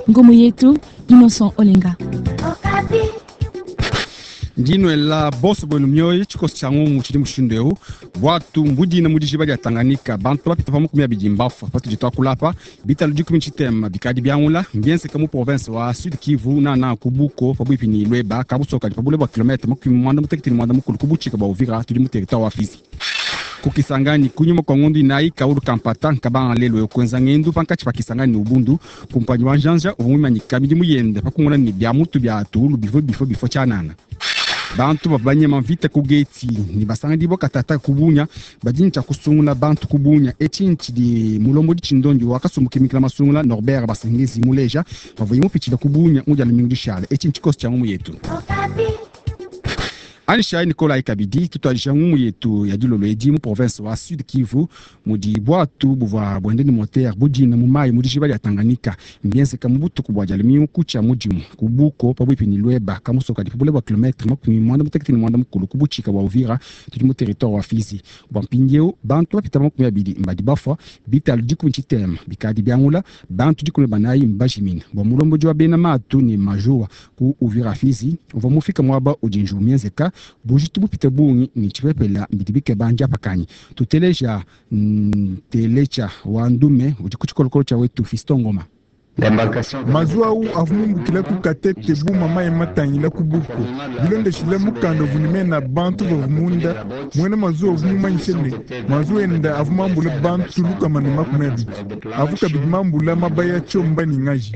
Ngomo yetu Innocent Olenga. Ndino la boss bonu myoyi chikosi changu muchiri mushindeu watu mbudi na mudiji bali Tanganyika bantu bapita pamu kumya bijimbafu patu jitwa kulapa bitalu diku michitema bikadi byangula ngense kamu province wa Sud Kivu na kubuko pabuipi ni lweba kabusoka pabule ba kilometre makumi mwanda mutekiti mwanda mukulu kubuchika ba Uvira tuli muterita wa Fizi kukisangani kunyuma kwa ngundu inai kauru kampata nkabanga lelo yokwenza ngendu pankachi pakisangani ubundu kumpanyi wa janja ubumima nyikabidi muyende pakungona ni bya mutu bya tulu bifo chanana bantu babanye mavita kugeti ni basanga dibo katata kubunya badincha kusungula bantu kubunya etinchi di mulombo di chindonjo wakasumukimikila masungula Norbert basengezi muleja bavoyimo pichida kubunya muja na mingi shale etinchi kosti changu yetu Anisha Nicolas Ikabidi tutalisha ngumu yetu ya dilolo edi mu province wa Sud Kivu mudi bwatu buva bwendeni moteur budi na mumai mudi jibali ya Tanganyika mbiense kamubutu kubwaja limiu kucha mujimu kubuko pabwipi ni lweba kamusoka di pabule wa kilometre makumi mwanda mutekiti ni mwanda mukulu kubuchika wa Uvira tuti mu territoire wa Fizi bampinjeu bantu bapita makumi abidi mbadi bafa bitalu diku michitema bikadi byangula bantu diku banayi mbajimina bamulombo jwa bena matu ni majua ku Uvira Fizi uvamufika mwaba ujinju mienzeka bujitu bupite bungi ni chipepela mbidibike banja pakanyi tuteleja telecha wandume ujikuchikolokolo cha wetu Fistongoma mazua u avumumbu kila kukatete buma maye matangila kubuko bilonde shile mukando vunime na bantu vavumunda mwene mazua avumumanyishene mazua enda avumambule bantu luka manema kumebiti avuka bidimambula mabaya chomba ni ngaji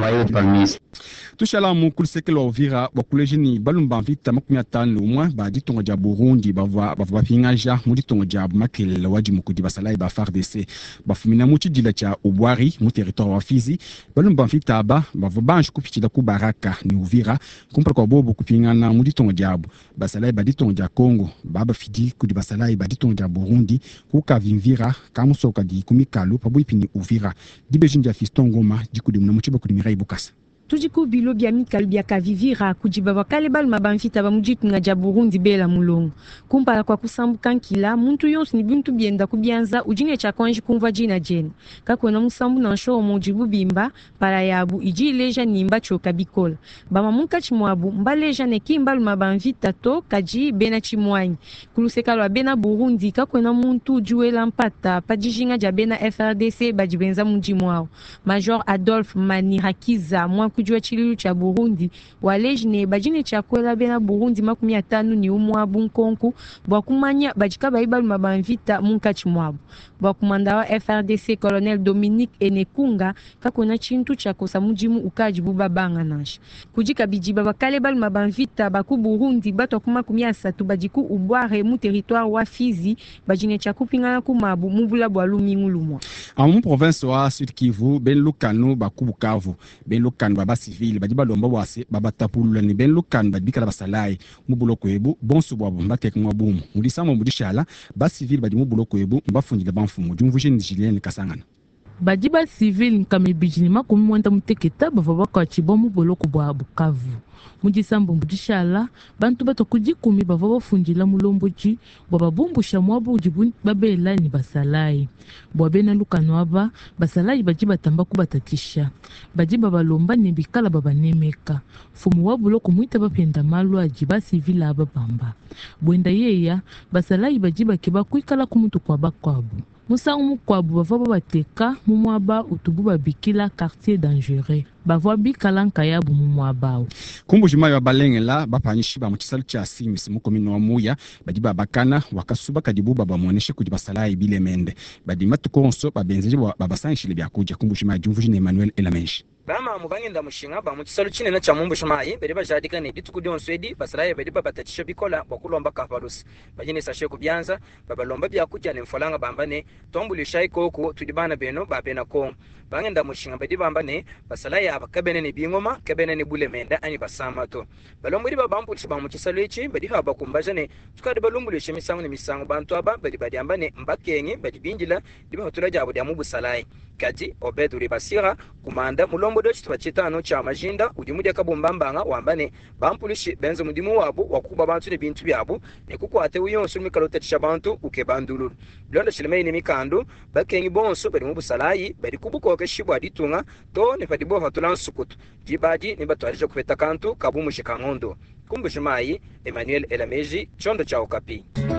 tushala mukulu sekelo wa Uvira wakuleje ni balumba vita makumi atano umwa badi tongo ja Burundi bava pingaja mudi tongo ja makele waji mukudi basalai ba FARDC bafumina muchi dila cha Ubwari mu territoire wa Fizi balumba vita aba bava banju kupichida ku Baraka ni Uvira kumpra kwa bobo kupingana mudi tongo jabu basalai badi tongo ja Congo baba fidi kudi basalai badi tongo ja Burundi ku kavimvira kamusoka di kumikalu pabuipi ni Uvira dibejinja Fistongoma dikudi mna muchiba kudi mirai bukasa tujiku bilo bya mikali bya kavivira kujiba bakale bal mabamfita ba mujitu nga Burundi bela mulongo kumpala kwa kusambuka nkila muntu yonse ni bintu byenda kubyanza ujine cha konji kumva jina jeni kakona musambu na nsho mujibu bimba para yabu ijileja nimba choka bikola bama munka chimwabu mbaleja ne kimbal mabamfita to kaji bena chimwanyi kulusekalo bena Burundi kakona muntu juela mpata pajijinga ja bena FRDC bajibenza mujimwao Major Adolphe Manirakiza kujua chililu cha Burundi walejine bajine chakwela bena Burundi makumi atanu ni umwabu nkonku bwakumanya bajika baibalu mabamvita munkachi mwabu bwakumanda wa FRDC Colonel Dominique Enekunga kakona chintu chakosa mujimu ukaji buba banga nasha kujika bijiba bakale balu mabamvita baku Burundi bato makumi asatu bajiku Ubware mu territoire wa Fizi bajine chakupingana kumabu mubula bwa lumingulumwa amu province wa Sud Kivu ben lukanu baku Bukavu ben lukanu baba civil badi balomba wase baba tapulula ni ben lukanu badikala basalai mubuloko ebu bonso bwabo mbatek mwabumu mudisamo mudishala ba civil badi mubuloko ebu mbafundile banfumu jumvuje ni Julien Kasangana badiba civil nkame bijini makumi mwanda muteketa bava bakachi bomu boloko bwa Bukavu mudisambo mudishala bantu bato kujikumi bava bafundila mulomboji bwa babumbusha mwabu ujibu babela ni basalai bwa bena lukano aba basalai bajiba tamba kubatatisha bajiba balomba ni bikala babanemeka fumu wabuloko muita bapenda malu ajiba civil aba bamba bwenda yeya basalai bajiba kiba kuikala kumutu kwa bakwabu musangu kwabu bava bateka mumwaba utubu babikila quartier dangereux bava bikalanka yabu mumwabao kumbu jimayo balengela bapanyishi ba muchisalu cha Simis mukomino wa Muya badiba bakana wakasuba kadibu baba muoneshe kujiba salai bile mende badima tukonso babenzeje babasanshile byakuja kumbu jimayo jumvuji na Emmanuel Elamenshi bama mubangenda mushinga ba muchisalu chinene cha mumbu shumayi bere bajadika ne ditukudio onswedi basalaye bere babatatishya bikola bakulomba kafarusi bajine sashe kubyanza babalomba byakuja ne mfolanga bambane tombulisha ikoko tudibana beno babena ko bangenda mushinga bere bambane basalaye abakabene ne bingoma kabene ne bule menda ani basama to balomburi babampuchi ba muchisalu echi bere bakumbaje ne tukade balumbulisha misango ne misango bantu aba bere badi ambane mbakenye badi binjila diba hotula jabo dia mubu salaye kadi Obedu Ribasira kumanda mulombo do chitwa chitano cha majinda ujimudi akabumbambanga wambane bampulishi benzo mudimu wabu wakuba bantu ne bintu byabo ne kukwate uyonso mikalote chabantu ukebandulu londa chilemeni mikando bakengi bonso bali mubusalayi bali kubukoke shibwa ditunga to ne fadibo hatulan sukutu jibadi ne batwalisha kupeta kantu kabumu shikangondo kumbushimai Emmanuel Elameji chondo cha Okapi.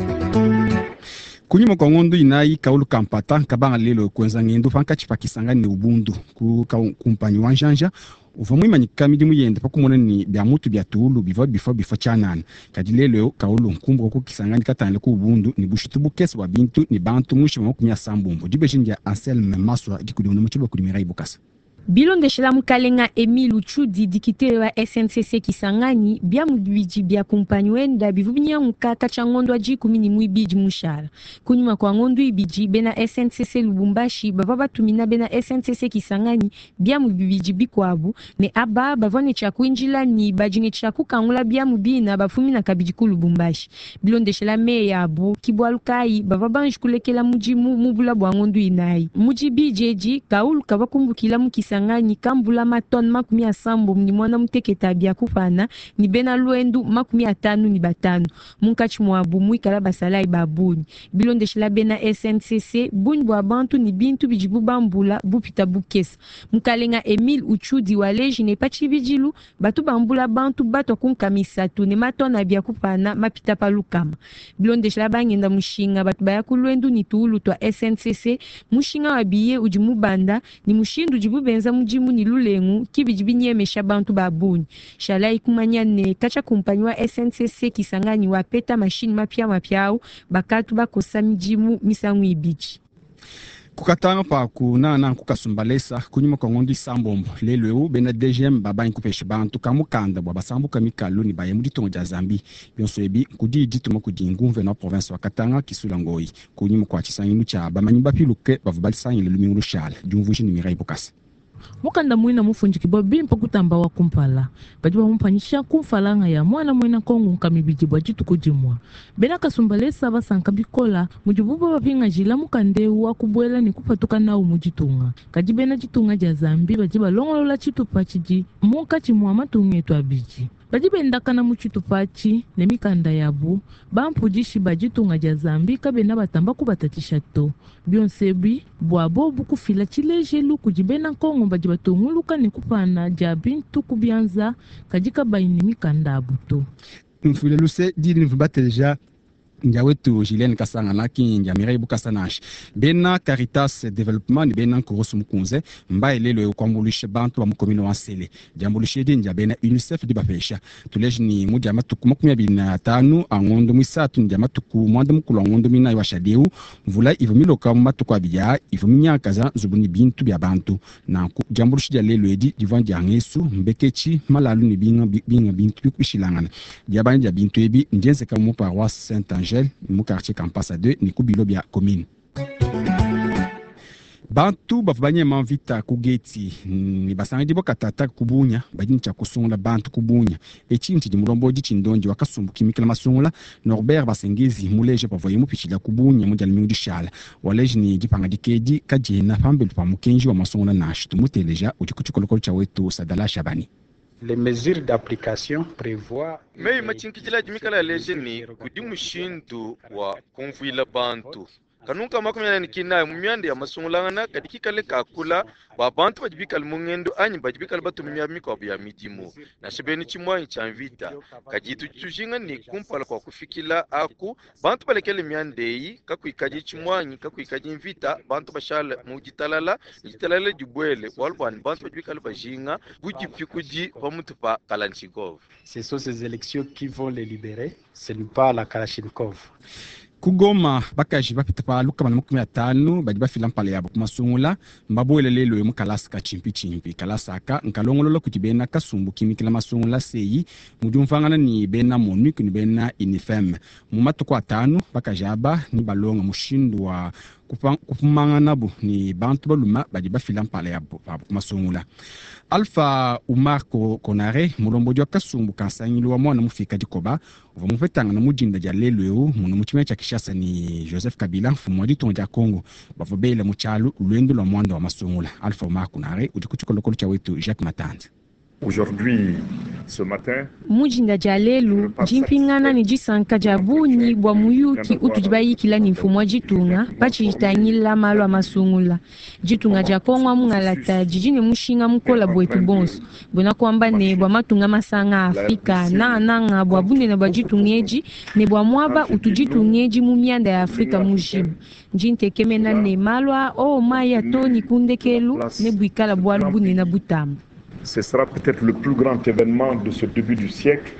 Kunyuma kwa ngondo inayi kaulu kampata kabanga lelo kwenza ngendo fanka chipa kisangani ubundu ku kumpanyi wanjanja uvamwima ni kamidi muyenda pakumona ni bya mutu bya tulu bifa chanana kadi lelo kaulu nkumbu ko kisangani katana ku ubundu ni bushitu bukesi wa bintu ni bantu mushi mo kunya sambumbu dibejinja Anselme Maswa dikudono muchiba kulimira ibukasa. Bilonde shila mukalenga Emile Uchudi dikite wa SNCC Kisangani bia mubiji bia kumpanyi wenda bivubinya mukaka cha ngondo aji kumini muibiji mushara. Kunyuma kwa ngondo ibiji bena SNCC Lubumbashi bavaba tumina bena SNCC Kisangani bia mubiji bikwabu ne aba bavone cha kuinjila ni bajine cha kukangula bia mubina bafumi na kabiji ku Lubumbashi. Bilonde shila meya abu kibwalukai bavaba njukulekela mujimu mubula bwa ngondo inai. Mujibijeji kaulu kabakumbukila mukisangani kambula maton makumi asambo ni mwana muteketa bia kufana ni bena luendu makumi atanu ni batanu munkachi mwabu muikala basalai babuni bilonde shila bena SNCC buni bwa bantu ni bintu bijibu bambula bupita bukesa mukalenga Emile Uchudi waleji ne pachi bijilu batu bambula bantu bato kunkamisatu ne matona bia kufana mapita palukama bilonde shila bangenda mushinga batu baya kuluendu ni tuulu twa SNCC mushinga wabiye ujimu banda ni mushindu jibu benza mujimu ni lulengu kibijibinyemesha bantu babuni shalai kumanya ne kacha kumpanyi wa SNCC Kisangani wa peta machine mapyao bakatu bakosa mijimu misangu ibichi kukatanga pa kunana kukasumbalesa kunyuma kwa ngondi sambombo lelo bena DGM baba inkupesha bantu kamukanda bwa basambu kamikalu ni baye muri tongo ja Zambi byonso ebi kudi dituma kudi ngumve na province wa Katanga kisula ngoi kunyuma kwa chisanyu cha bamanyumba piluke bavubalisanyi lumingu shala jumvushi ni mirai bokasa mukanda mwina mufunjiki bobi mpokutamba wa kumpala bajiba mumpanyisha kumfalanga ya mwana mwina kongo nkamibiji bwa jitu kujimwa bena kasumbalesa basanka bikola mujibuba babinga jila mukandeu wa kubwela ni kupatuka nao mujitunga kajibena jitunga ja Zambi bajiba longolola chitu pachiji muka chimwa matungetu abiji bajibendakana muchitupachi ne mikanda yabu bampujishi bajitunga ja Zambi kabena batamba kubatatisha to byonsebi bwabo bukufila chilejelu kujibena kongo bajibatunguluka ne kupana ja bintu kubyanza kajika baini mikanda abuto mfule luse dili mfubatelja njawetu Julien Kasanga na kinja mirai bukasanash bena Caritas Development ni bena kurosu mukunze mbaye lelo kwambulishe bantu wa mukomino wa Sele jambulishe dinja bena UNICEF di bapesha tuleje ni muja matuku 25 angondo mwisatu nja matuku mwanda mukulu angondo mina wa shadeu mvula ivumiloka matuku abija ivuminya kaza zubuni bintu bya bantu na jambulishe ja lelo edi divandi angesu mbekechi malalu ni binga bintu bikushilangana jabani ja bintu ebi njense kamu paroisse Saint-Angèle mu quartier Campasa 2 ni kubilo bya commune bantu bafubanye manvita kugeti ni basangi bo katata kubunya bajini cha kusungula bantu kubunya echinti di mulombo di chindonji wakasumbu kimikila masungula Norbert Basengezi muleje pavoye mupichila kubunya mujali mingi shala waleje ni dipanga dikedi kajena pambelu pa mukenji wa masungula nashitu muteleja uchikuchukolokolo cha wetu Sadala Shabani. Les mesures d'application prévoient mais machinkijila jimikala leje ni kudimushindu wa konvuila bantu kanunka makumya ni kina mumyande ya masungulangana kadikikale kakula ba bantu bajibikal mungendo anyi bajibikal batumya miko ya midimu na shebeni chimwa nchanvita kajitu tujinga ni kumpala kwa kufikila aku bantu balekele myandei kakuikaji chimwanyi kakuikaji mvita bantu bashala mujitalala jibwele walbani bantu bajibikal bajinga bujipikuji bamutupa Kalashnikov. Ce sont ces élections qui vont les libérer, ce n'est pas la Kalashnikov. Kugoma bakaji bapita pa luka bana 15 baji bafila mpale yabo kumasungula mbabwele lelo mu kalasa chimpi kalasaka nkalongolo kutibena kasumbu kimikila masungula seyi mujumfangana ni bena Monique ni bena Inifem mu matuko atano bakajaba ni balonga mushindu wa kupumanga nabo ni bantu baluma badi bafila mpala ya masungula. Alpha Umar Konare mulombo jwa kasumbu kansangilo wa mwana mufika dikoba uva mufetanga na mujinda ja lelo yo muno muchime cha Kishasa ni Joseph Kabila mfumo di tonja Kongo bavobela muchalo lwendo lwa mwanda wa masungula. Alpha Umar Konare udikuchukolokolo cha wetu Jacques Matanze. Aujourd'hui, ce matin, mujinda jalelu jimpingana ni jisanka jabuni bwa muyuki utujibayikila ni mfumo jitunga bachitanyila malo amasungula jitunga jakongwa mungalata jijine mushinga mukola bwetu bonso bona kwamba ne bwa matunga masanga Afrika na bwa bunde na bwa jitungeji ne bwa mwaba utujitungeji mu myanda ya Afrika mujimu jintekemena ne malwa o maya toni kundekelu ne bwikala bwa bunde na butamu. Ce sera peut-être le plus grand événement de ce début du siècle.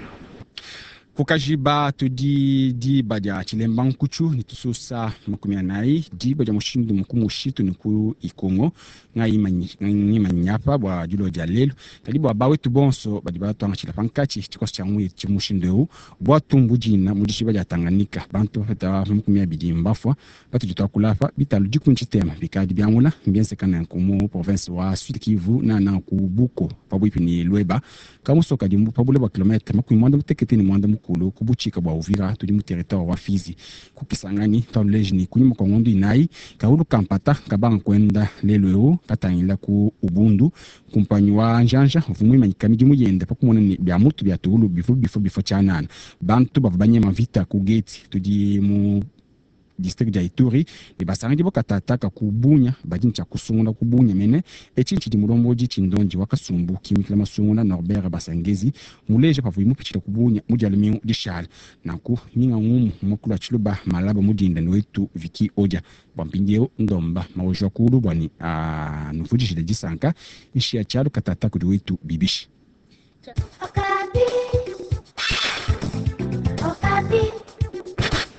Kukajiba di baja chilemba nkuchu ni tususa makumia nai di baja mushindu mkumushitu niku ikongo ngai manyapa bwa julo jalelu kalibu abawe tubonso badiba tuanga chilapankachi chikosi changu chimushindu bwa tumbujina mudishi baja Tanganyika bantu feta makumia bidi mbafwa batu jitwa kulafa bitalu jikunchitema bikadi byamula mbiense kana nkumu province wa Sud Kivu na kubuko pabwipi ni Lweba kamusoka dimbu pabule ba kilometre makumwanda muteketeni mwanda mukulu kubuchika bwa Uvira tuli mu territoire wa Fizi kukisangani tauleji ni kunyuma kwa ngondu inai kaulu kampata kabanga kwenda lelo katangila ku Ubundu kumpanyi wa Njanja vumwi manyikami muyenda pakumona ni bya mutu bya tulu bifo chanana bantu bavanye mavita ku gate tudi mu district ya Ituri ni basangi bokatataka kubunya bajincha kusungula kubunya mene echinchi di mulomboji chindonji wakasumbu kimikila masungula Norbert Basangezi muleje pavu imupichira kubunya mujalimi dishal naku ninga ngumu mukula chiluba malaba mudinda wetu Viki Oja bampingeo ndomba mawojwa kulu bwani nufujishile jisanka ishia chalu katataka di wetu bibishi. Okapi.